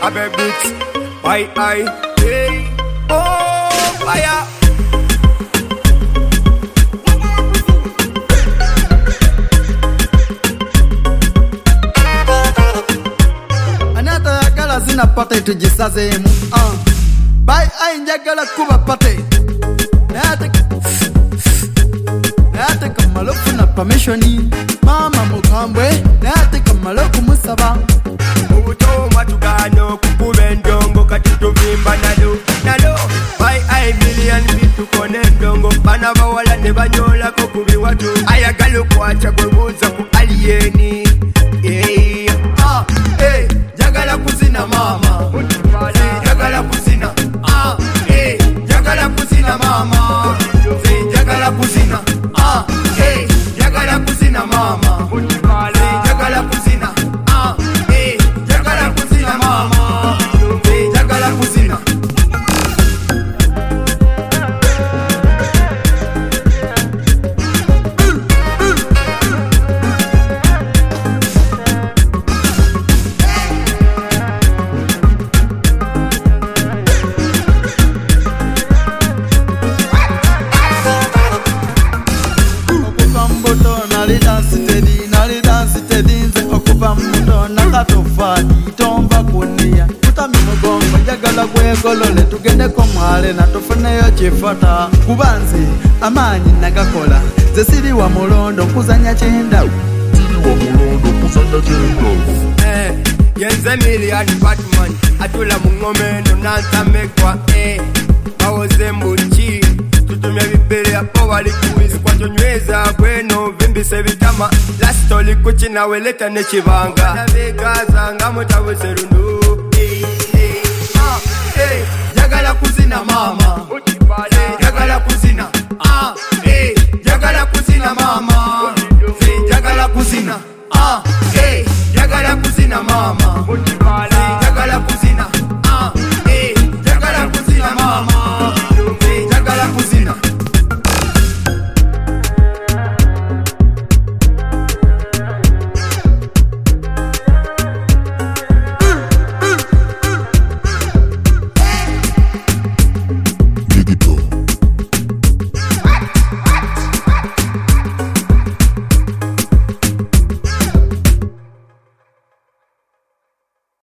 Abe Beats. Why I? Hey. Oh, fire. Anata yakala zina pate tujisazemu. Why I njagala kuba pate. Nate kamalofu na permissioni. Mama mukambwe nate kamalofu musaba. Ubutoma tugano kukube ndongo kati tuvimba nalo. Why I million bitu kone ndongo. Bana bawala ne banyola ko kubi watu. Ayagala kwacha kwebuza ku alieni. Jagala kuzina mama. Jagala kuzina. Jagala kuzina mama. Jagala kuzina. Jagala kuzina mama. Jagala kuzina. Jagala kuzina mama. Jagala kuzina. Tomba kunia kutamino gongo njagala kwegolole tugende ko mwale na tufuneyo chifata kubanzi amanyi nagakola ze siri wa mulondo kuzanya chenda yenze million Batman atula mungomendo nansa mekwa bawoze mbuchi tutumya bibere apo wali kubizi kwa tonyweza kweno vimbise vitama lastoli kuchina weleta nechibanga na vegaza ngamo tawese rundu jagala kuzina mama jagala kuzina